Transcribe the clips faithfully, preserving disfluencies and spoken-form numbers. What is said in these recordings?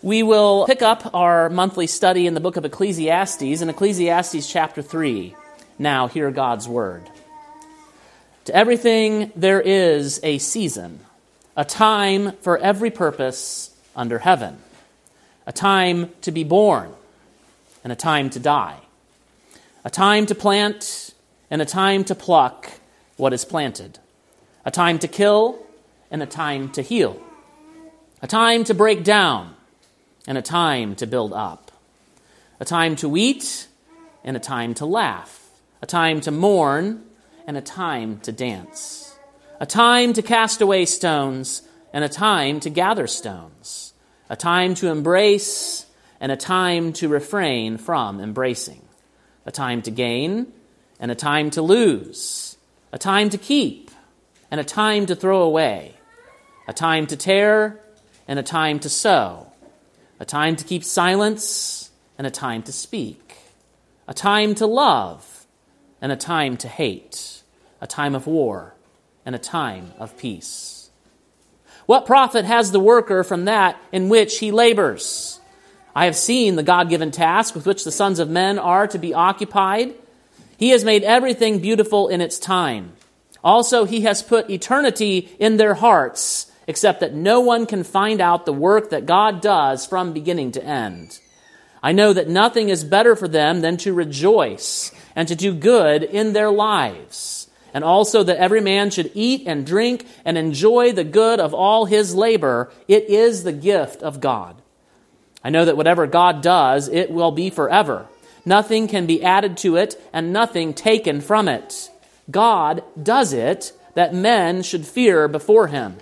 We will pick up our monthly study in the book of Ecclesiastes, in Ecclesiastes chapter three. Now, hear God's word. To everything there is a season, a time for every purpose under heaven, a time to be born and a time to die, a time to plant and a time to pluck what is planted, a time to kill and a time to heal, a time to break down and a time to build up, a time to weep and a time to laugh, a time to mourn and a time to dance, a time to cast away stones and a time to gather stones, a time to embrace and a time to refrain from embracing, a time to gain and a time to lose, a time to keep and a time to throw away, a time to tear and a time to sow, a time to keep silence and a time to speak, a time to love and a time to hate, a time of war and a time of peace. What profit has the worker from that in which he labors? I have seen the God-given task with which the sons of men are to be occupied. He has made everything beautiful in its time. Also, he has put eternity in their hearts, except that no one can find out the work that God does from beginning to end. I know that nothing is better for them than to rejoice and to do good in their lives, and also that every man should eat and drink and enjoy the good of all his labor. It is the gift of God. I know that whatever God does, it will be forever. Nothing can be added to it and nothing taken from it. God does it that men should fear before him.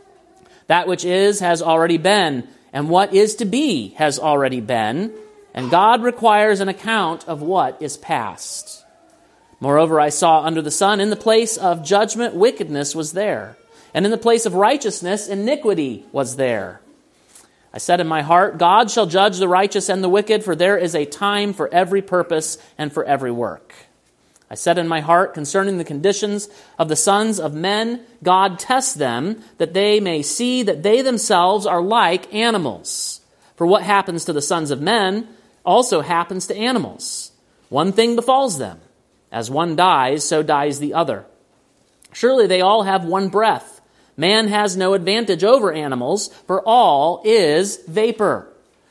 That which is has already been, and what is to be has already been, and God requires an account of what is past. Moreover, I saw under the sun in the place of judgment wickedness was there, and in the place of righteousness iniquity was there. I said in my heart, God shall judge the righteous and the wicked, for there is a time for every purpose and for every work. I said in my heart concerning the conditions of the sons of men, God tests them, that they may see that they themselves are like animals. For what happens to the sons of men also happens to animals. One thing befalls them. As one dies, so dies the other. Surely they all have one breath. Man has no advantage over animals, for all is vapor.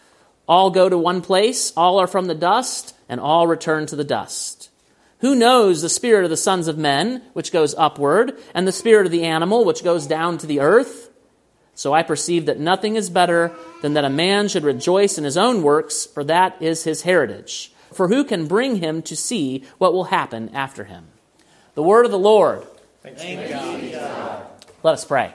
All go to one place, all are from the dust, and all return to the dust. Who knows the spirit of the sons of men, which goes upward, and the spirit of the animal, which goes down to the earth? So I perceive that nothing is better than that a man should rejoice in his own works, for that is his heritage. For who can bring him to see what will happen after him? The word of the Lord. Thanks Thank God. God. Let us pray.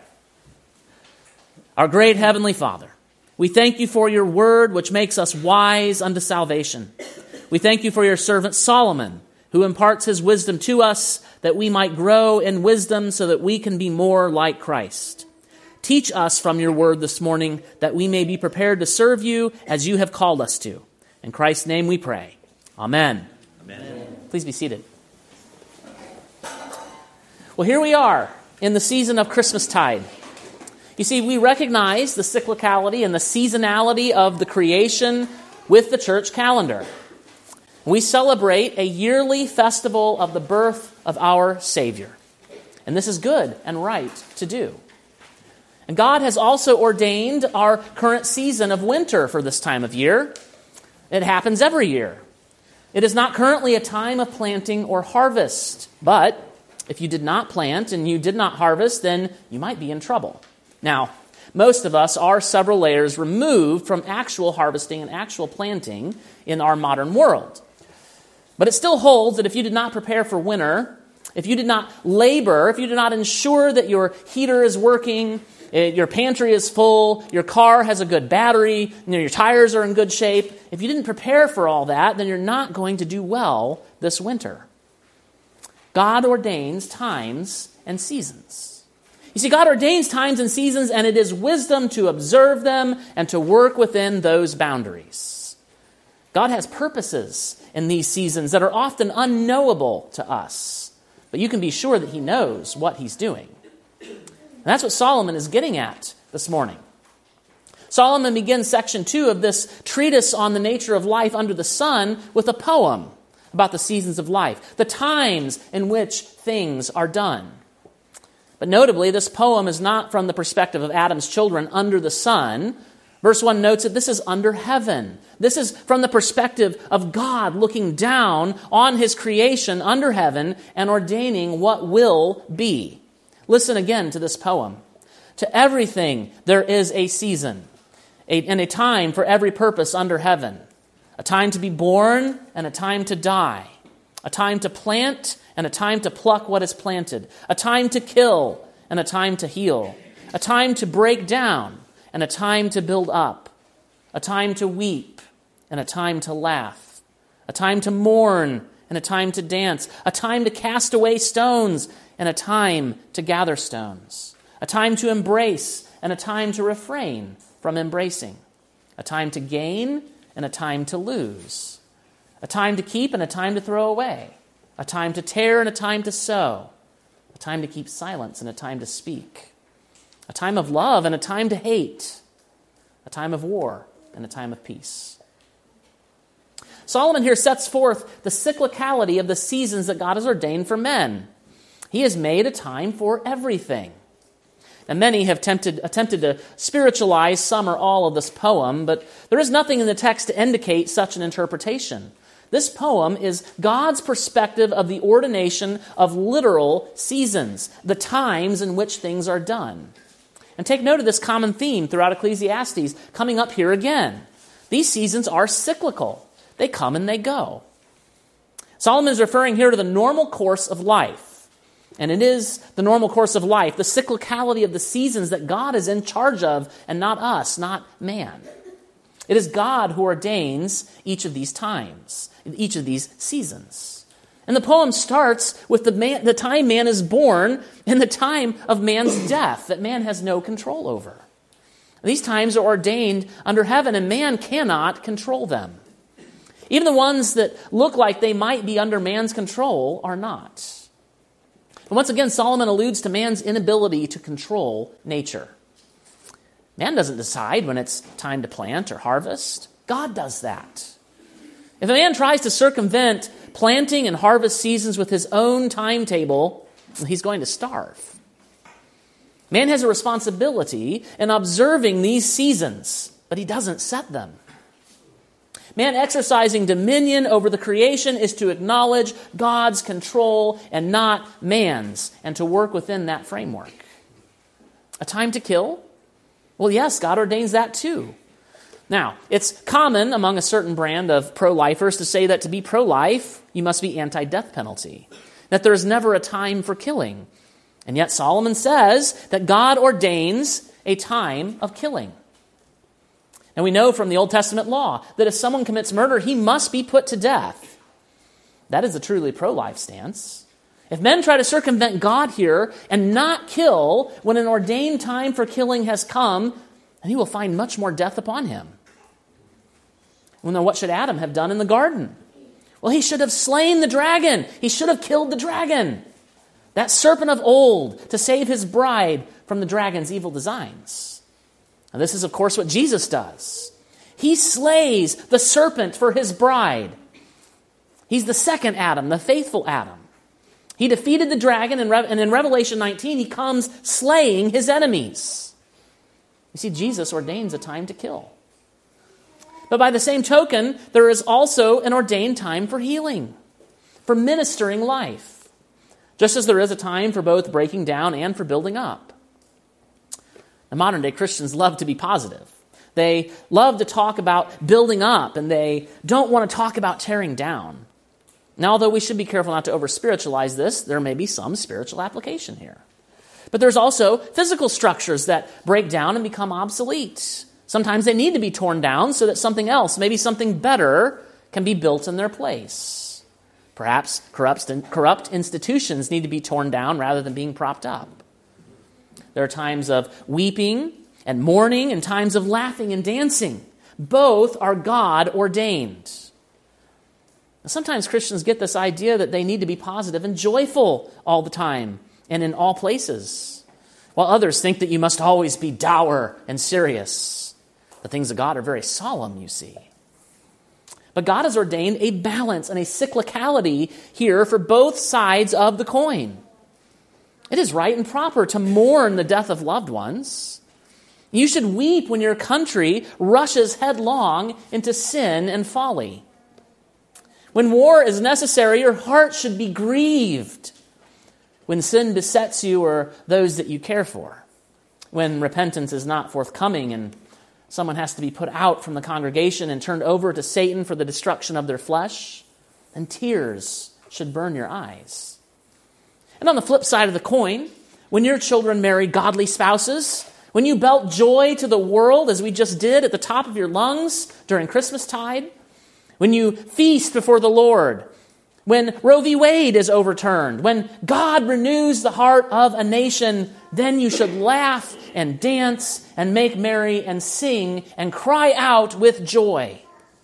Our great heavenly Father, we thank you for your word, which makes us wise unto salvation. We thank you for your servant Solomon, who imparts his wisdom to us, that we might grow in wisdom so that we can be more like Christ. Teach us from your word this morning, that we may be prepared to serve you as you have called us to. In Christ's name we pray. Amen. Amen. Please be seated. Well, here we are in the season of Christmastide. You see, we recognize the cyclicality and the seasonality of the creation with the church calendar. We celebrate a yearly festival of the birth of our Savior. And this is good and right to do. And God has also ordained our current season of winter for this time of year. It happens every year. It is not currently a time of planting or harvest, but if you did not plant and you did not harvest, then you might be in trouble. Now, most of us are several layers removed from actual harvesting and actual planting in our modern world. But it still holds that if you did not prepare for winter, if you did not labor, if you did not ensure that your heater is working, your pantry is full, your car has a good battery, you know, your tires are in good shape, if you didn't prepare for all that, then you're not going to do well this winter. God ordains times and seasons. You see, God ordains times and seasons, and it is wisdom to observe them and to work within those boundaries. God has purposes in these seasons that are often unknowable to us, but you can be sure that he knows what he's doing. And that's what Solomon is getting at this morning. Solomon begins section two of this treatise on the nature of life under the sun with a poem about the seasons of life, the times in which things are done. But notably, this poem is not from the perspective of Adam's children under the sun. Verse one notes that this is under heaven. This is from the perspective of God looking down on his creation under heaven and ordaining what will be. Listen again to this poem. To everything there is a season, a, and a time for every purpose under heaven. A time to be born and a time to die. A time to plant and a time to pluck what is planted. A time to kill and a time to heal. A time to break down and a time to build up. A time to weep and a time to laugh. A time to mourn and a time to dance. A time to cast away stones and a time to gather stones. A time to embrace and a time to refrain from embracing. A time to gain and a time to lose. A time to keep and a time to throw away. A time to tear and a time to sow. A time to keep silence and a time to speak. A time of love and a time to hate. A time of war and a time of peace. Solomon here sets forth the cyclicality of the seasons that God has ordained for men. He has made a time for everything. And many have tempted, attempted to spiritualize some or all of this poem, but there is nothing in the text to indicate such an interpretation. This poem is God's perspective of the ordination of literal seasons, the times in which things are done. And take note of this common theme throughout Ecclesiastes coming up here again. These seasons are cyclical. They come and they go. Solomon is referring here to the normal course of life. And it is the normal course of life, the cyclicality of the seasons that God is in charge of, and not us, not man. It is God who ordains each of these times, each of these seasons. And the poem starts with the, man, the time man is born and the time of man's death that man has no control over. These times are ordained under heaven, and man cannot control them. Even the ones that look like they might be under man's control are not. And once again, Solomon alludes to man's inability to control nature. Man doesn't decide when it's time to plant or harvest. God does that. If a man tries to circumvent planting and harvest seasons with his own timetable, he's going to starve. Man has a responsibility in observing these seasons, but he doesn't set them. Man exercising dominion over the creation is to acknowledge God's control and not man's, and to work within that framework. A time to kill? Well, yes, God ordains that too. Now, it's common among a certain brand of pro-lifers to say that to be pro-life, you must be anti-death penalty, that there is never a time for killing. And yet Solomon says that God ordains a time of killing. And we know from the Old Testament law that if someone commits murder, he must be put to death. That is a truly pro-life stance. If men try to circumvent God here and not kill when an ordained time for killing has come, then he will find much more death upon him. Well, now what should Adam have done in the garden? Well, he should have slain the dragon. He should have killed the dragon. That serpent of old, to save his bride from the dragon's evil designs. Now, this is, of course, what Jesus does. He slays the serpent for his bride. He's the second Adam, the faithful Adam. He defeated the dragon, and in Revelation nineteen, he comes slaying his enemies. You see, Jesus ordains a time to kill. But by the same token, there is also an ordained time for healing, for ministering life, just as there is a time for both breaking down and for building up. The modern-day Christians love to be positive. They love to talk about building up, and they don't want to talk about tearing down. Now, although we should be careful not to over-spiritualize this, there may be some spiritual application here. But there's also physical structures that break down and become obsolete. Sometimes they need to be torn down so that something else, maybe something better, can be built in their place. Perhaps corrupt, corrupt institutions need to be torn down rather than being propped up. There are times of weeping and mourning and times of laughing and dancing. Both are God ordained. Sometimes Christians get this idea that they need to be positive and joyful all the time and in all places, while others think that you must always be dour and serious. The things of God are very solemn, you see. But God has ordained a balance and a cyclicality here for both sides of the coin. It is right and proper to mourn the death of loved ones. You should weep when your country rushes headlong into sin and folly. When war is necessary, your heart should be grieved. When sin besets you or those that you care for. When repentance is not forthcoming and someone has to be put out from the congregation and turned over to Satan for the destruction of their flesh, then tears should burn your eyes. And on the flip side of the coin, when your children marry godly spouses, when you belt joy to the world, as we just did at the top of your lungs during Christmastide, when you feast before the Lord, when Roe v. Wade is overturned, when God renews the heart of a nation, then you should laugh and dance and make merry and sing and cry out with joy.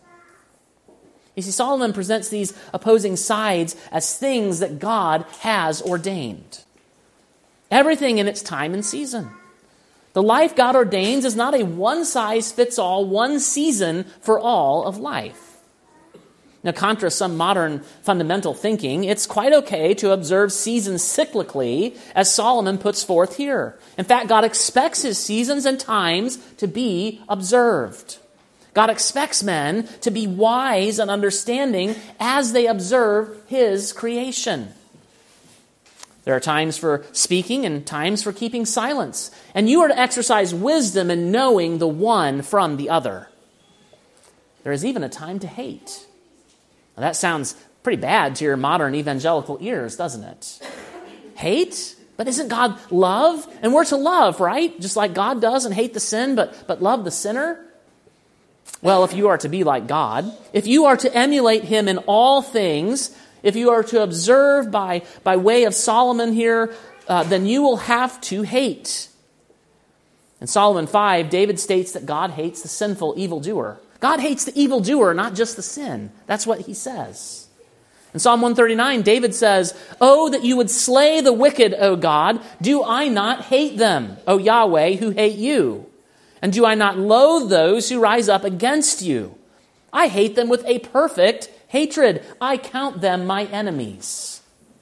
You see, Solomon presents these opposing sides as things that God has ordained. Everything in its time and season. The life God ordains is not a one-size-fits-all, one season for all of life. Now, contra some modern fundamental thinking, it's quite okay to observe seasons cyclically, as Solomon puts forth here. In fact, God expects his seasons and times to be observed. God expects men to be wise and understanding as they observe his creation. There are times for speaking and times for keeping silence, and you are to exercise wisdom in knowing the one from the other. There is even a time to hate. Now, that sounds pretty bad to your modern evangelical ears, doesn't it? Hate? But isn't God love? And we're to love, right? Just like God does, and hate the sin, but, but love the sinner? Well, if you are to be like God, if you are to emulate him in all things, if you are to observe by, by way of Solomon here, uh, then you will have to hate. In Solomon five, David states that God hates the sinful evildoer. God hates the evildoer, not just the sin. That's what he says. In Psalm one thirty-nine, David says, "Oh, that you would slay the wicked, O God. Do I not hate them, O Yahweh, who hate you? And do I not loathe those who rise up against you? I hate them with a perfect hatred. I count them my enemies."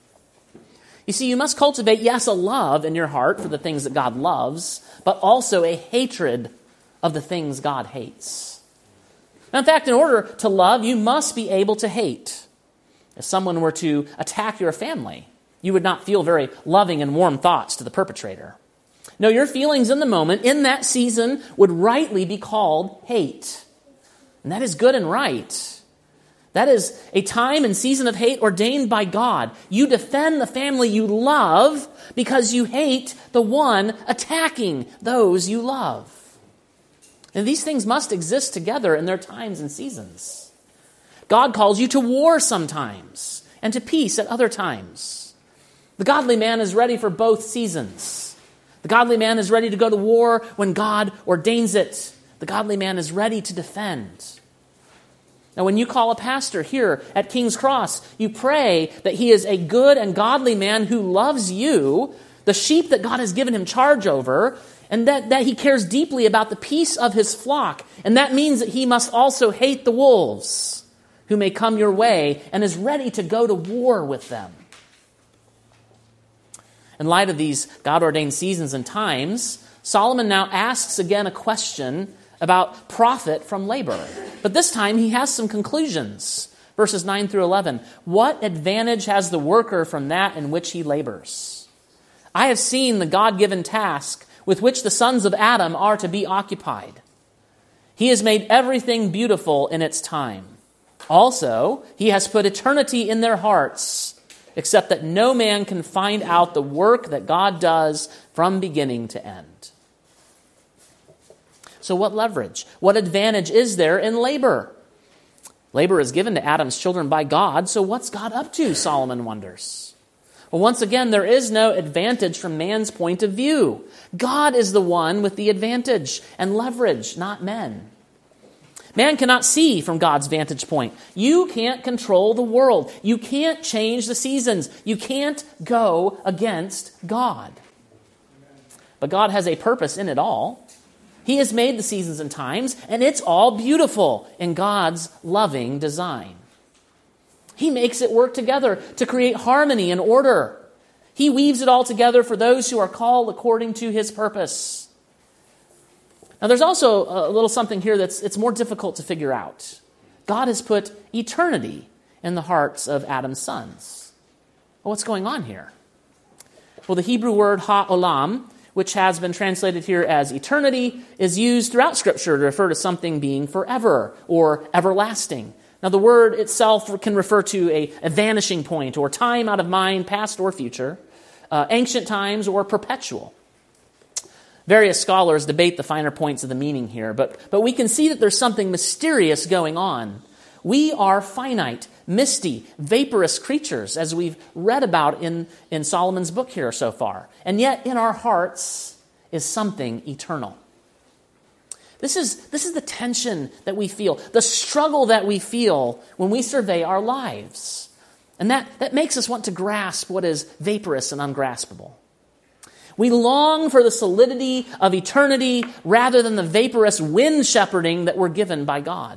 You see, you must cultivate, yes, a love in your heart for the things that God loves, but also a hatred of the things God hates. Now, in fact, in order to love, you must be able to hate. If someone were to attack your family, you would not feel very loving and warm thoughts to the perpetrator. No, your feelings in the moment, in that season, would rightly be called hate. And that is good and right. That is a time and season of hate ordained by God. You defend the family you love because you hate the one attacking those you love. And these things must exist together in their times and seasons. God calls you to war sometimes and to peace at other times. The godly man is ready for both seasons. The godly man is ready to go to war when God ordains it. The godly man is ready to defend. Now, when you call a pastor here at King's Cross, you pray that he is a good and godly man who loves you, the sheep that God has given him charge over, and that, that he cares deeply about the peace of his flock. And that means that he must also hate the wolves who may come your way and is ready to go to war with them. In light of these God-ordained seasons and times, Solomon now asks again a question about profit from labor. But this time he has some conclusions. Verses nine through eleven. What advantage has the worker from that in which he labors? I have seen the God-given task with which the sons of Adam are to be occupied. He has made everything beautiful in its time. Also, he has put eternity in their hearts, except that no man can find out the work that God does from beginning to end. So what leverage, what advantage is there in labor? Labor is given to Adam's children by God, so what's God up to, Solomon wonders? Well, once again, there is no advantage from man's point of view. God is the one with the advantage and leverage, not men. Man cannot see from God's vantage point. You can't control the world. You can't change the seasons. You can't go against God. But God has a purpose in it all. He has made the seasons and times, and it's all beautiful in God's loving design. He makes it work together to create harmony and order. He weaves it all together for those who are called according to his purpose. Now, there's also a little something here that's it's more difficult to figure out. God has put eternity in the hearts of Adam's sons. Well, what's going on here? Well, the Hebrew word ha'olam, which has been translated here as eternity, is used throughout Scripture to refer to something being forever or everlasting. Now, the word itself can refer to a, a vanishing point or time out of mind, past or future, uh, ancient times or perpetual. Various scholars debate the finer points of the meaning here, but, but we can see that there's something mysterious going on. We are finite, misty, vaporous creatures, as we've read about in, in Solomon's book here so far. And yet in our hearts is something eternal. This is, this is the tension that we feel, the struggle that we feel when we survey our lives. And that, that makes us want to grasp what is vaporous and ungraspable. We long for the solidity of eternity rather than the vaporous wind shepherding that we're given by God.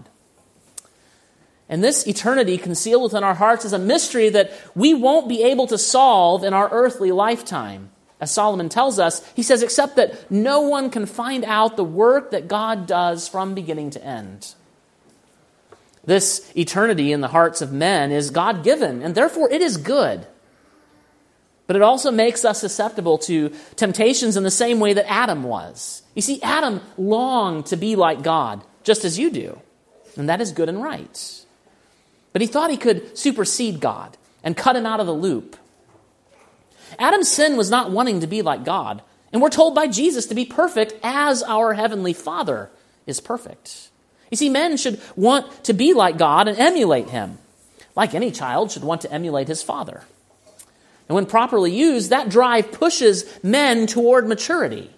And this eternity concealed within our hearts is a mystery that we won't be able to solve in our earthly lifetime. As Solomon tells us, he says, except that no one can find out the work that God does from beginning to end. This eternity in the hearts of men is God-given, and therefore it is good. But it also makes us susceptible to temptations in the same way that Adam was. You see, Adam longed to be like God, just as you do. And that is good and right. But he thought he could supersede God and cut him out of the loop. Adam's sin was not wanting to be like God. And we're told by Jesus to be perfect as our heavenly Father is perfect. You see, men should want to be like God and emulate him, like any child should want to emulate his father. And when properly used, that drive pushes men toward maturity.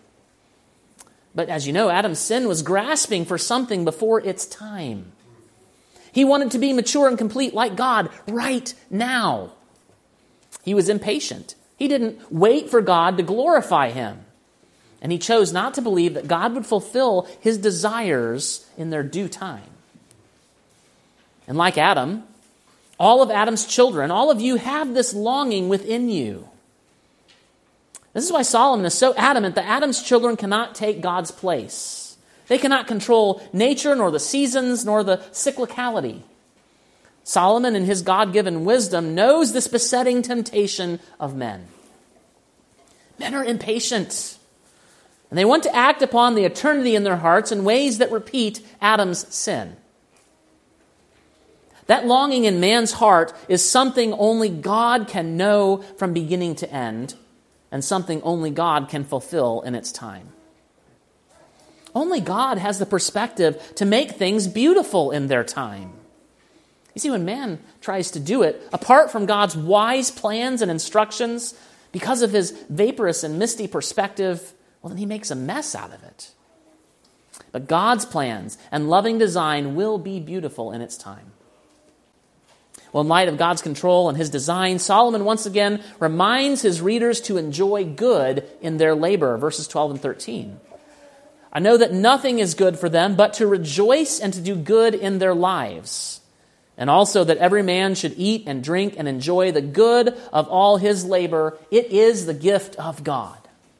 But as you know, Adam's sin was grasping for something before its time. He wanted to be mature and complete like God right now. He was impatient. He didn't wait for God to glorify him. And he chose not to believe that God would fulfill his desires in their due time. And like Adam, all of Adam's children, all of you have this longing within you. This is why Solomon is so adamant that Adam's children cannot take God's place. They cannot control nature, nor the seasons, nor the cyclicality. Solomon, in his God-given wisdom, knows this besetting temptation of men. Men are impatient, and they want to act upon the eternity in their hearts in ways that repeat Adam's sin. That longing in man's heart is something only God can know from beginning to end, and something only God can fulfill in its time. Only God has the perspective to make things beautiful in their time. You see, when man tries to do it, apart from God's wise plans and instructions, because of his vaporous and misty perspective, well, then he makes a mess out of it. But God's plans and loving design will be beautiful in its time. Well, in light of God's control and his design, Solomon once again reminds his readers to enjoy good in their labor, verses twelve and thirteen. I know that nothing is good for them but to rejoice and to do good in their lives, and also that every man should eat and drink and enjoy the good of all his labor. It is the gift of God.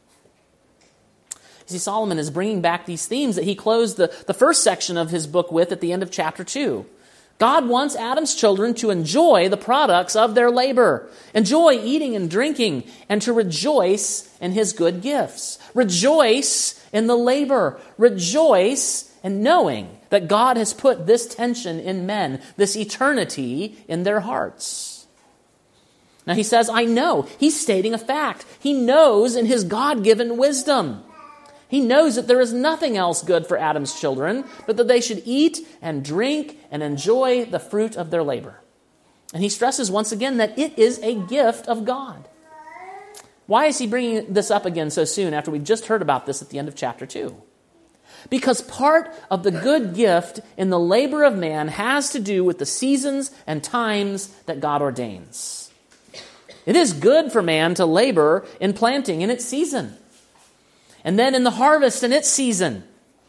You see, Solomon is bringing back these themes that he closed the, the first section of his book with at the end of chapter two. God wants Adam's children to enjoy the products of their labor, enjoy eating and drinking, and to rejoice in his good gifts. Rejoice in the labor. Rejoice in knowing that God has put this tension in men, this eternity in their hearts. Now he says, I know. He's stating a fact. He knows in his God-given wisdom. He knows that there is nothing else good for Adam's children, but that they should eat and drink and enjoy the fruit of their labor. And he stresses once again that it is a gift of God. Why is he bringing this up again so soon after we've just heard about this at the end of chapter two? Because part of the good gift in the labor of man has to do with the seasons and times that God ordains. It is good for man to labor in planting in its season, and then in the harvest in its season.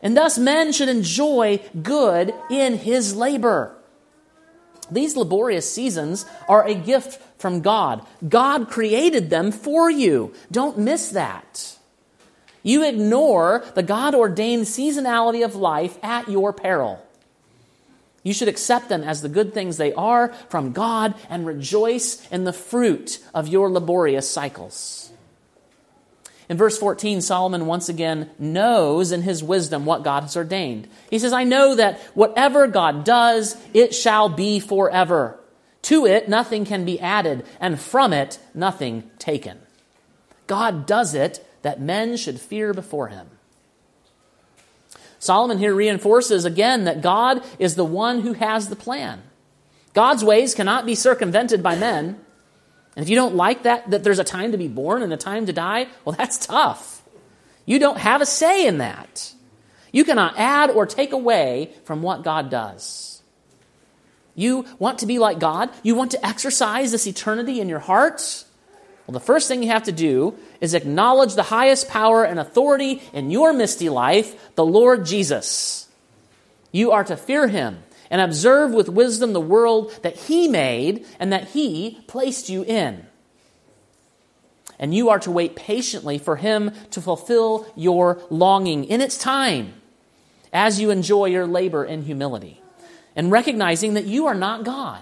And thus men should enjoy good in his labor. These laborious seasons are a gift from God. God created them for you. Don't miss that. You ignore the God-ordained seasonality of life at your peril. You should accept them as the good things they are from God and rejoice in the fruit of your laborious cycles. In verse fourteen, Solomon once again knows in his wisdom what God has ordained. He says, I know that whatever God does, it shall be forever. To it, nothing can be added, and from it, nothing taken. God does it that men should fear before him. Solomon here reinforces again that God is the one who has the plan. God's ways cannot be circumvented by men. And if you don't like that, that there's a time to be born and a time to die, well, that's tough. You don't have a say in that. You cannot add or take away from what God does. You want to be like God? You want to exercise this eternity in your heart? Well, the first thing you have to do is acknowledge the highest power and authority in your misty life, the Lord Jesus. You are to fear him and observe with wisdom the world that he made and that he placed you in. And you are to wait patiently for him to fulfill your longing in its time as you enjoy your labor in humility and recognizing that you are not God.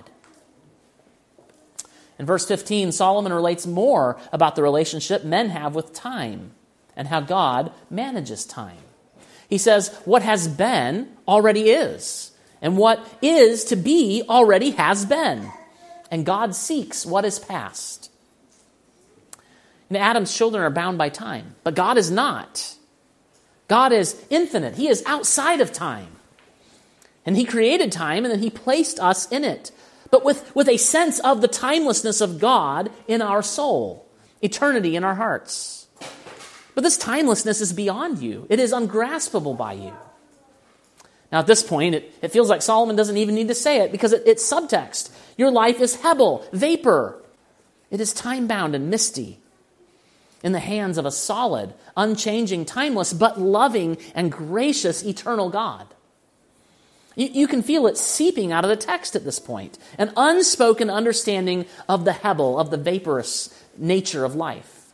In verse fifteen, Solomon relates more about the relationship men have with time and how God manages time. He says, what has been already is, and what is to be already has been. And God seeks what is past. And Adam's children are bound by time, but God is not. God is infinite. He is outside of time. And he created time, and then he placed us in it. But with, with a sense of the timelessness of God in our soul, eternity in our hearts. But this timelessness is beyond you. It is ungraspable by you. Now at this point, it, it feels like Solomon doesn't even need to say it because it, it's subtext. Your life is hebel, vapor. It is time-bound and misty in the hands of a solid, unchanging, timeless, but loving and gracious eternal God. You, you can feel it seeping out of the text at this point. An unspoken understanding of the hebel, of the vaporous nature of life.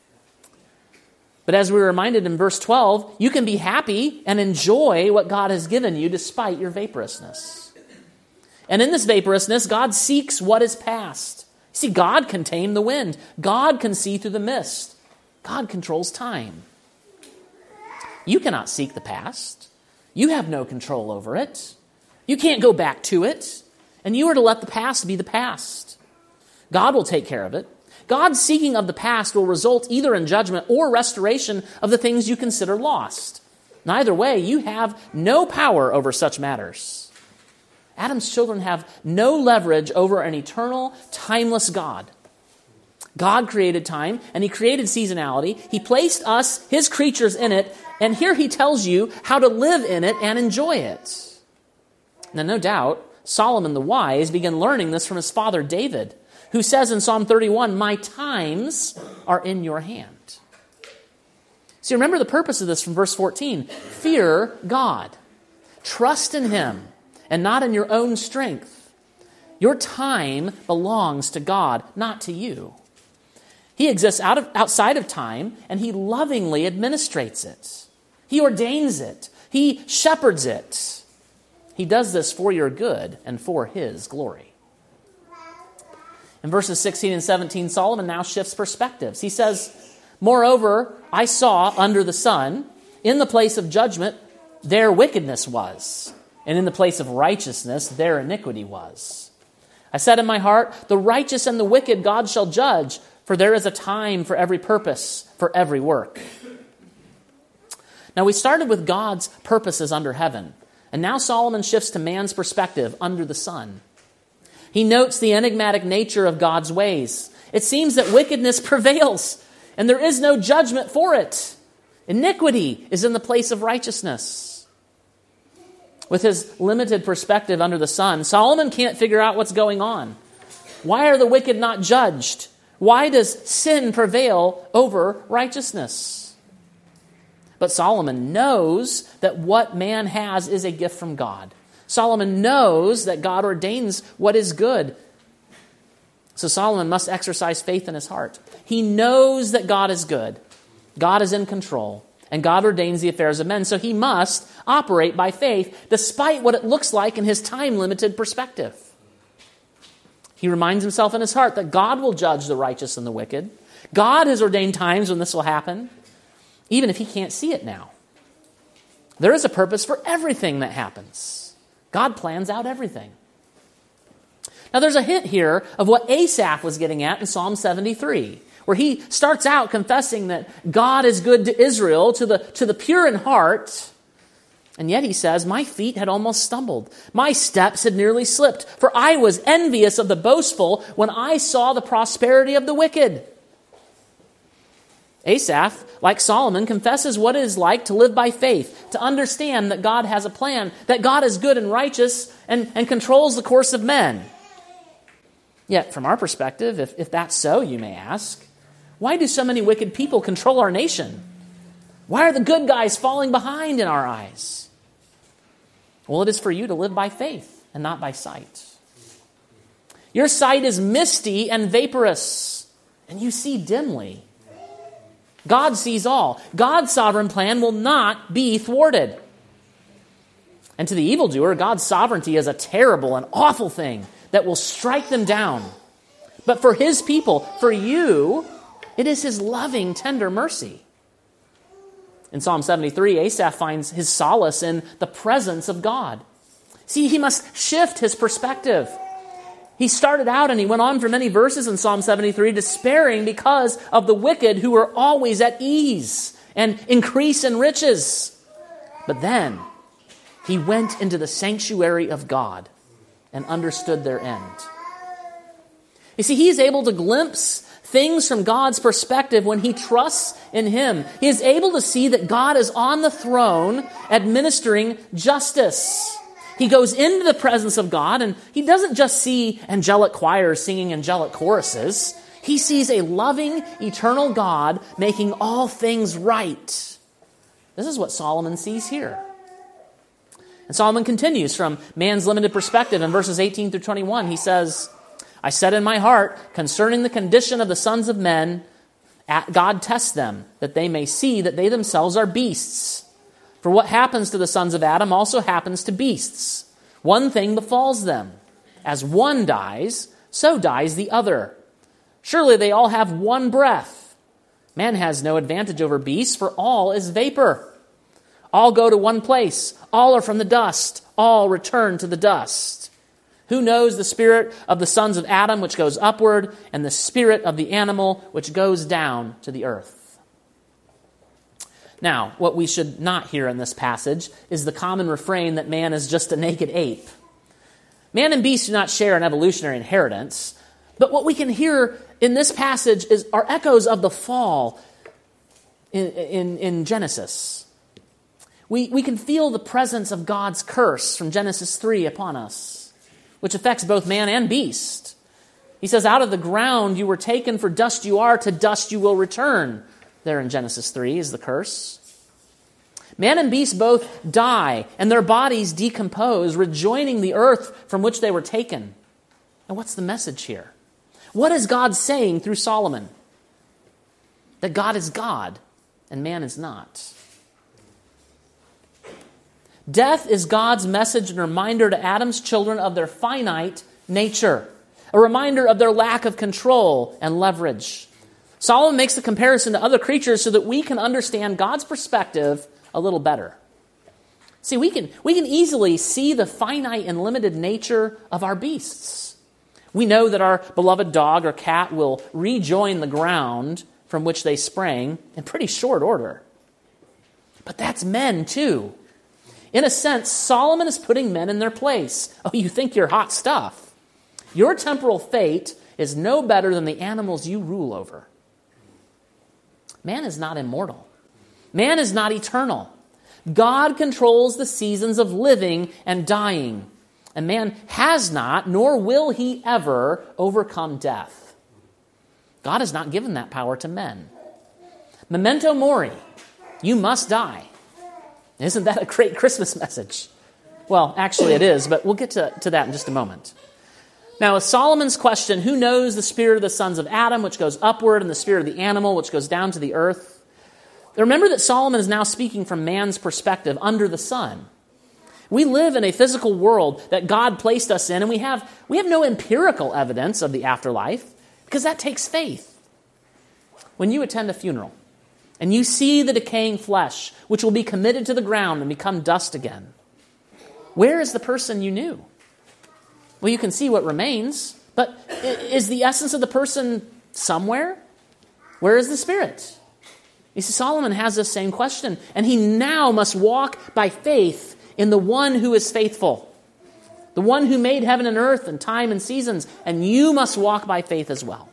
But as we were reminded in verse twelve, you can be happy and enjoy what God has given you despite your vaporousness. And in this vaporousness, God seeks what is past. See, God can tame the wind. God can see through the mist. God controls time. You cannot seek the past. You have no control over it. You can't go back to it. And you are to let the past be the past. God will take care of it. God's seeking of the past will result either in judgment or restoration of the things you consider lost. Neither way, you have no power over such matters. Adam's children have no leverage over an eternal, timeless God. God created time, and he created seasonality. He placed us, his creatures, in it, and here he tells you how to live in it and enjoy it. Now, no doubt, Solomon the wise began learning this from his father David, who says in Psalm thirty-one, my times are in your hand. See, remember the purpose of this from verse fourteen. Fear God. Trust in him and not in your own strength. Your time belongs to God, not to you. He exists out of, outside of time, and he lovingly administrates it. He ordains it. He shepherds it. He does this for your good and for his glory. In verses sixteen and seventeen, Solomon now shifts perspectives. He says, moreover, I saw under the sun, in the place of judgment, their wickedness was, and in the place of righteousness, their iniquity was. I said in my heart, the righteous and the wicked God shall judge, for there is a time for every purpose, for every work. Now we started with God's purposes under heaven, and now Solomon shifts to man's perspective under the sun. He notes the enigmatic nature of God's ways. It seems that wickedness prevails, and there is no judgment for it. Iniquity is in the place of righteousness. With his limited perspective under the sun, Solomon can't figure out what's going on. Why are the wicked not judged? Why does sin prevail over righteousness? But Solomon knows that what man has is a gift from God. Solomon knows that God ordains what is good. So Solomon must exercise faith in his heart. He knows that God is good. God is in control. And God ordains the affairs of men. So he must operate by faith despite what it looks like in his time-limited perspective. He reminds himself in his heart that God will judge the righteous and the wicked. God has ordained times when this will happen, even if he can't see it now. There is a purpose for everything that happens. God plans out everything. Now there's a hint here of what Asaph was getting at in Psalm seventy-three, where he starts out confessing that God is good to Israel, to the, to the pure in heart. And yet he says, my feet had almost stumbled. My steps had nearly slipped. For I was envious of the boastful when I saw the prosperity of the wicked. Asaph, like Solomon, confesses what it is like to live by faith, to understand that God has a plan, that God is good and righteous and, and controls the course of men. Yet, from our perspective, if, if that's so, you may ask, why do so many wicked people control our nation? Why are the good guys falling behind in our eyes? Well, it is for you to live by faith and not by sight. Your sight is misty and vaporous, and you see dimly. God sees all. God's sovereign plan will not be thwarted. And to the evildoer, God's sovereignty is a terrible and awful thing that will strike them down. But for his people, for you, it is his loving, tender mercy. In Psalm seventy-three, Asaph finds his solace in the presence of God. See, he must shift his perspective. He started out and he went on for many verses in Psalm seventy-three, despairing because of the wicked who were always at ease and increase in riches. But then he went into the sanctuary of God and understood their end. You see, he is able to glimpse things from God's perspective when he trusts in him. He is able to see that God is on the throne administering justice. He goes into the presence of God and he doesn't just see angelic choirs singing angelic choruses. He sees a loving, eternal God making all things right. This is what Solomon sees here. And Solomon continues from man's limited perspective in verses eighteen through twenty-one. He says, I said in my heart, concerning the condition of the sons of men, God tests them, that they may see that they themselves are beasts. For what happens to the sons of Adam also happens to beasts. One thing befalls them. As one dies, so dies the other. Surely they all have one breath. Man has no advantage over beasts, for all is vapor. All go to one place. All are from the dust. All return to the dust. Who knows the spirit of the sons of Adam, which goes upward, and the spirit of the animal, which goes down to the earth? Now, what we should not hear in this passage is the common refrain that man is just a naked ape. Man and beast do not share an evolutionary inheritance, but what we can hear in this passage is are echoes of the fall in, in, in Genesis. We, we can feel the presence of God's curse from Genesis three upon us, which affects both man and beast. He says, out of the ground you were taken, for dust you are, to dust you will return. There in Genesis three is the curse. Man and beast both die, and their bodies decompose, rejoining the earth from which they were taken. And what's the message here? What is God saying through Solomon? That God is God, and man is not. Death is God's message and reminder to Adam's children of their finite nature, a reminder of their lack of control and leverage. Solomon makes the comparison to other creatures so that we can understand God's perspective a little better. See, we can, we can easily see the finite and limited nature of our beasts. We know that our beloved dog or cat will rejoin the ground from which they sprang in pretty short order. But that's men too. In a sense, Solomon is putting men in their place. Oh, you think you're hot stuff. Your temporal fate is no better than the animals you rule over. Man is not immortal. Man is not eternal. God controls the seasons of living and dying. And man has not, nor will he ever, overcome death. God has not given that power to men. Memento mori. You must die. Isn't that a great Christmas message? Well, actually it is, but we'll get to, to that in just a moment. Now, with Solomon's question, who knows the spirit of the sons of Adam, which goes upward, and the spirit of the animal, which goes down to the earth? Remember that Solomon is now speaking from man's perspective under the sun. We live in a physical world that God placed us in, and we have, we have no empirical evidence of the afterlife, because that takes faith. When you attend a funeral, and you see the decaying flesh, which will be committed to the ground and become dust again, where is the person you knew? Well, you can see what remains, but is the essence of the person somewhere? Where is the spirit? You see, Solomon has this same question, and he now must walk by faith in the one who is faithful, the one who made heaven and earth and time and seasons, and you must walk by faith as well.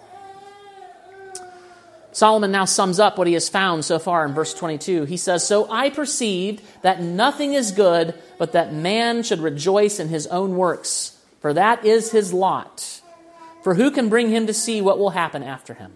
Solomon now sums up what he has found so far in verse twenty-two. He says, "So I perceived that nothing is good, but that man should rejoice in his own works, for that is his lot. For who can bring him to see what will happen after him?"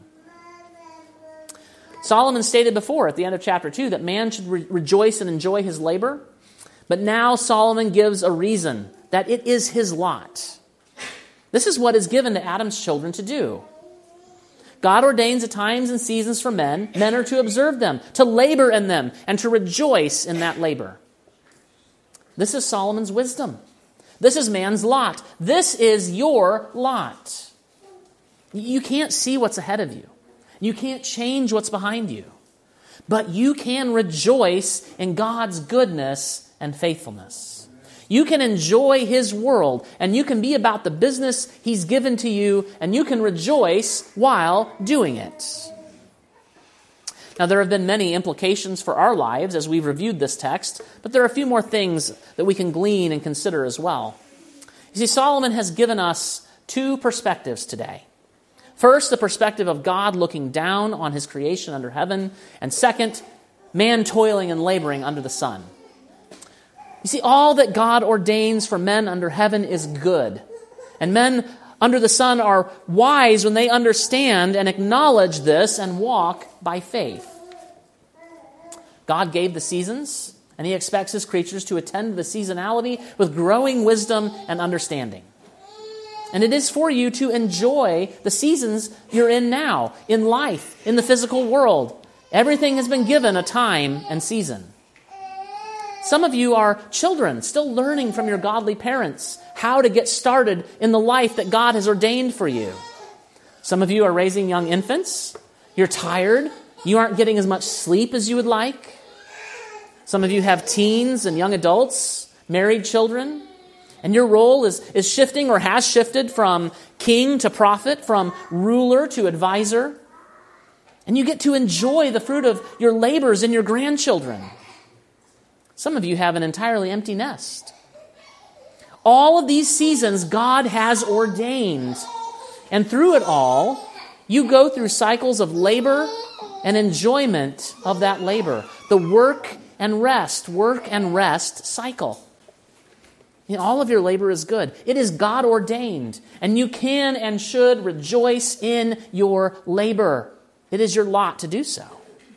Solomon stated before at the end of chapter two that man should re- rejoice and enjoy his labor. But now Solomon gives a reason that it is his lot. This is what is given to Adam's children to do. God ordains the times and seasons for men. Men are to observe them, to labor in them, and to rejoice in that labor. This is Solomon's wisdom. This is man's lot. This is your lot. You can't see what's ahead of you. You can't change what's behind you. But you can rejoice in God's goodness and faithfulness. You can enjoy His world, and you can be about the business He's given to you, and you can rejoice while doing it. Now, there have been many implications for our lives as we've reviewed this text, but there are a few more things that we can glean and consider as well. You see, Solomon has given us two perspectives today. First, the perspective of God looking down on His creation under heaven, and second, man toiling and laboring under the sun. You see, all that God ordains for men under heaven is good. And men under the sun are wise when they understand and acknowledge this and walk by faith. God gave the seasons, and He expects His creatures to attend to the seasonality with growing wisdom and understanding. And it is for you to enjoy the seasons you're in now, in life, in the physical world. Everything has been given a time and season. Some of you are children, still learning from your godly parents how to get started in the life that God has ordained for you. Some of you are raising young infants. You're tired. You aren't getting as much sleep as you would like. Some of you have teens and young adults, married children, and your role is, is shifting or has shifted from king to prophet, from ruler to advisor. And you get to enjoy the fruit of your labors in your grandchildren. Some of you have an entirely empty nest. All of these seasons God has ordained. And through it all, you go through cycles of labor and enjoyment of that labor. The work and rest, work and rest cycle. You know, all of your labor is good. It is God ordained. And you can and should rejoice in your labor. It is your lot to do so.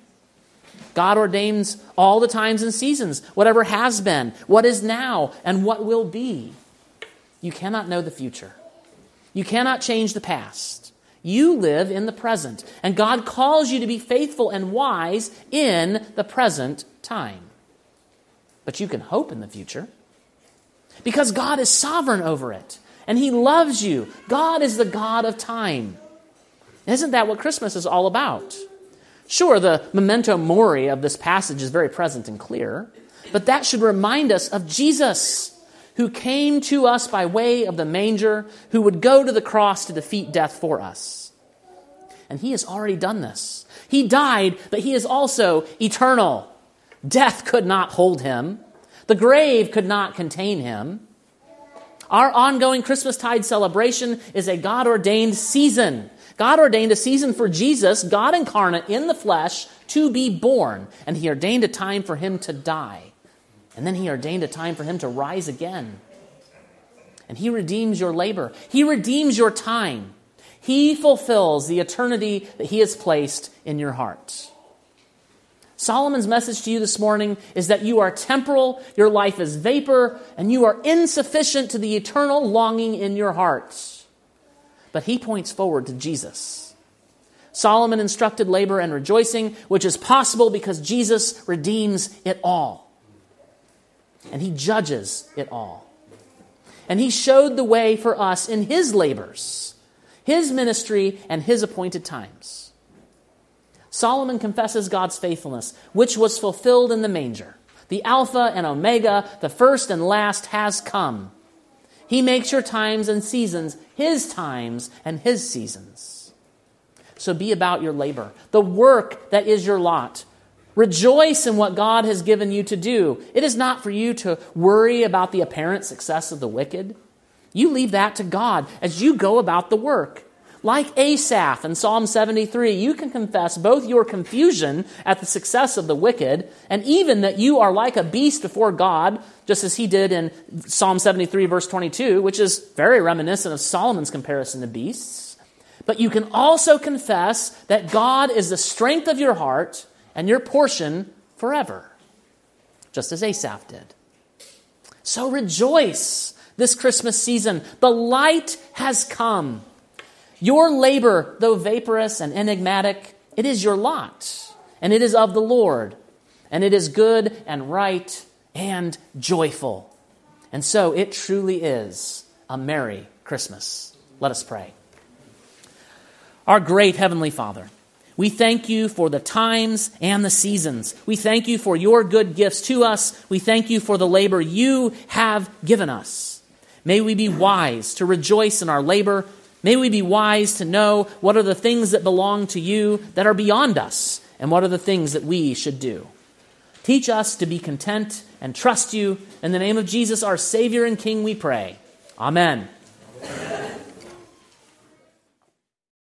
God ordains all the times and seasons, whatever has been, what is now, and what will be. You cannot know the future. You cannot change the past. You live in the present, and God calls you to be faithful and wise in the present time. But you can hope in the future, because God is sovereign over it, and He loves you. God is the God of time. Isn't that what Christmas is all about? Sure, the memento mori of this passage is very present and clear, but that should remind us of Jesus, who came to us by way of the manger, who would go to the cross to defeat death for us. And He has already done this. He died, but He is also eternal. Death could not hold Him. The grave could not contain Him. Our ongoing Christmastide celebration is a God-ordained season. God ordained a season for Jesus, God incarnate in the flesh, to be born. And He ordained a time for Him to die. And then He ordained a time for Him to rise again. And He redeems your labor. He redeems your time. He fulfills the eternity that He has placed in your heart. Solomon's message to you this morning is that you are temporal, your life is vapor, and you are insufficient to the eternal longing in your hearts. But he points forward to Jesus. Solomon instructed labor and rejoicing, which is possible because Jesus redeems it all. And he judges it all. And he showed the way for us in his labors, his ministry, and his appointed times. Solomon confesses God's faithfulness, which was fulfilled in the manger. The Alpha and Omega, the first and last, has come. He makes your times and seasons his times and his seasons. So be about your labor, the work that is your lot. Rejoice in what God has given you to do. It is not for you to worry about the apparent success of the wicked. You leave that to God as you go about the work. Like Asaph in Psalm seventy-three, you can confess both your confusion at the success of the wicked and even that you are like a beast before God, just as he did in Psalm seventy-three, verse twenty-two, which is very reminiscent of Solomon's comparison to beasts. But you can also confess that God is the strength of your heart and your portion forever, just as Asaph did. So rejoice this Christmas season. The light has come. Your labor, though vaporous and enigmatic, it is your lot, and it is of the Lord, and it is good and right and joyful. And so it truly is a Merry Christmas. Let us pray. Our great Heavenly Father, we thank you for the times and the seasons. We thank you for your good gifts to us. We thank you for the labor you have given us. May we be wise to rejoice in our labor. May we be wise to know what are the things that belong to you that are beyond us, and what are the things that we should do. Teach us to be content and trust you. In the name of Jesus, our Savior and King, we pray. Amen.